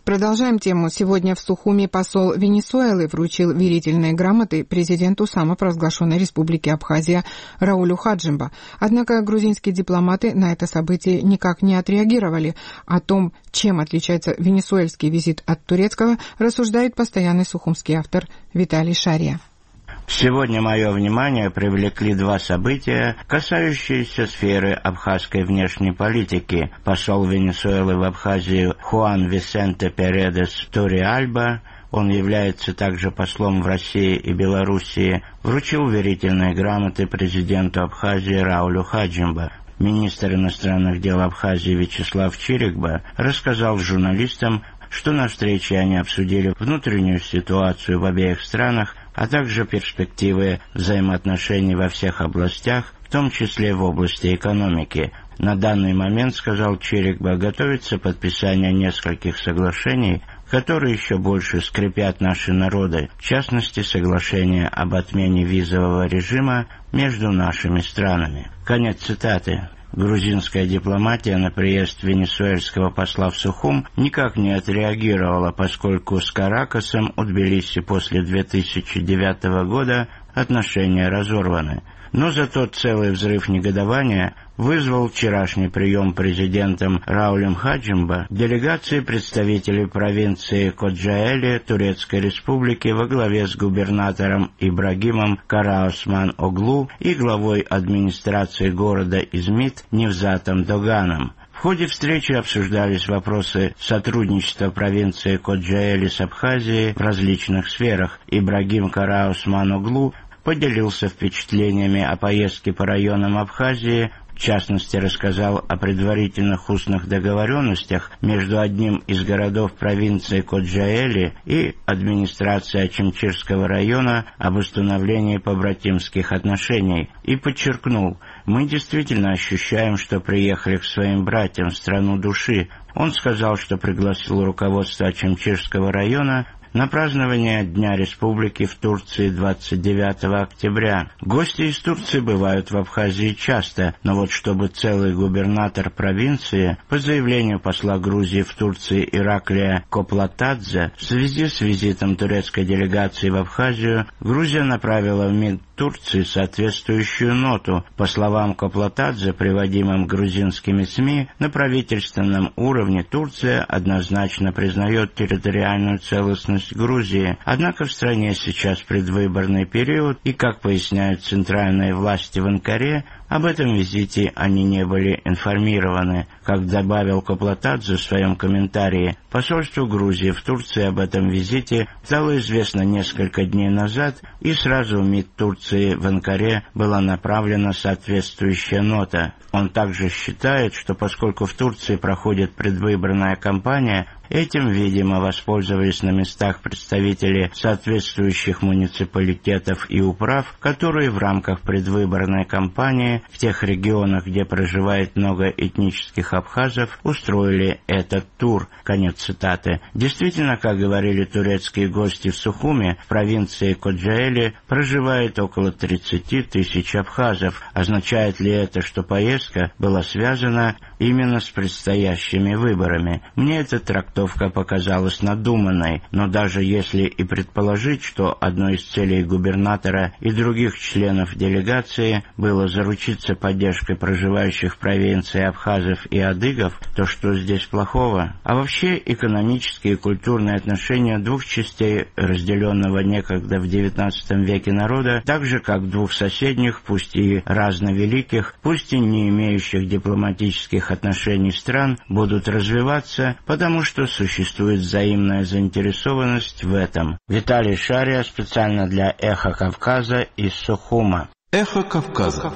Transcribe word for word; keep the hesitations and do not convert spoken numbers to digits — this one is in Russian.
Продолжаем тему. Сегодня в Сухуми посол Венесуэлы вручил верительные грамоты президенту самопровозглашенной республики Абхазия Раулю Хаджимба. Однако грузинские дипломаты на это событие никак не отреагировали. О том, чем отличается венесуэльский визит от турецкого, рассуждает постоянный сухумский автор Виталий Шария. Сегодня мое внимание привлекли два события, касающиеся сферы абхазской внешней политики. Посол Венесуэлы в Абхазии Хуан Висенте Передес Ториальба, он является также послом в России и Белоруссии, вручил верительные грамоты президенту Абхазии Раулю Хаджимба. Министр иностранных дел Абхазии Вячеслав Чирикба рассказал журналистам, что на встрече они обсудили внутреннюю ситуацию в обеих странах, а также перспективы взаимоотношений во всех областях, в том числе в области экономики. На данный момент, сказал Чирикба, готовится подписание нескольких соглашений, которые еще больше скрепят наши народы, в частности, соглашение об отмене визового режима между нашими странами. Конец цитаты. Грузинская дипломатия на приезд венесуэльского посла в Сухум никак не отреагировала, поскольку с Каракасом у Тбилиси после две тысячи девятого года отношения разорваны. Но зато целый взрыв негодования вызвал вчерашний прием президентом Раулем Хаджимба делегации представителей провинции Коджаэли Турецкой Республики во главе с губернатором Ибрагимом Караосман-Оглу и главой администрации города Измит Невзатом Доганом. В ходе встречи обсуждались вопросы сотрудничества провинции Коджаэли с Абхазией в различных сферах. Ибрагим Караосман-Оглу поделился впечатлениями о поездке по районам Абхазии, в частности, рассказал о предварительных устных договоренностях между одним из городов провинции Коджаэли и администрацией Ачимчирского района об установлении побратимских отношений, и подчеркнул: «Мы действительно ощущаем, что приехали к своим братьям в страну души». Он сказал, что пригласил руководство Ачимчирского района на празднование Дня Республики в Турции двадцать девятого октября. Гости из Турции бывают в Абхазии часто, но вот чтобы целый губернатор провинции, по заявлению посла Грузии в Турции Ираклия Коплатадзе, в связи с визитом турецкой делегации в Абхазию, Грузия направила в МИД Турции соответствующую ноту. По словам Коплатадзе, приводимым грузинскими СМИ, на правительственном уровне Турция однозначно признает территориальную целостность Грузии. Однако в стране сейчас предвыборный период, и, как поясняют центральные власти в Анкаре, об этом визите они не были информированы. Как добавил Коплатадзе в своем комментарии, посольство Грузии в Турции об этом визите стало известно несколько дней назад, и сразу в МИД Турции в Анкаре была направлена соответствующая нота. Он также считает, что поскольку в Турции проходит предвыборная кампания, этим, видимо, воспользовались на местах представители соответствующих муниципалитетов и управ, которые в рамках предвыборной кампании в тех регионах, где проживает много этнических абхазов, устроили этот тур. Конец цитаты. Действительно, как говорили турецкие гости в Сухуме, в провинции Коджаэли проживает около тридцати тысяч абхазов. Означает ли это, что поездка была связана именно с предстоящими выборами? Мне эта трактовка показалась надуманной, но даже если и предположить, что одной из целей губернатора и других членов делегации было заручиться поддержкой проживающих в провинции абхазов и адыгов, то что здесь плохого? А вообще экономические и культурные отношения двух частей разделенного некогда в девятнадцатом веке народа, так же как двух соседних, пусть и разновеликих, пусть и не имеющих дипломатических отношений стран, будут развиваться, потому что существует взаимная заинтересованность в этом. Виталий Шария специально для «Эхо Кавказа» из Сухума. «Эхо Кавказа».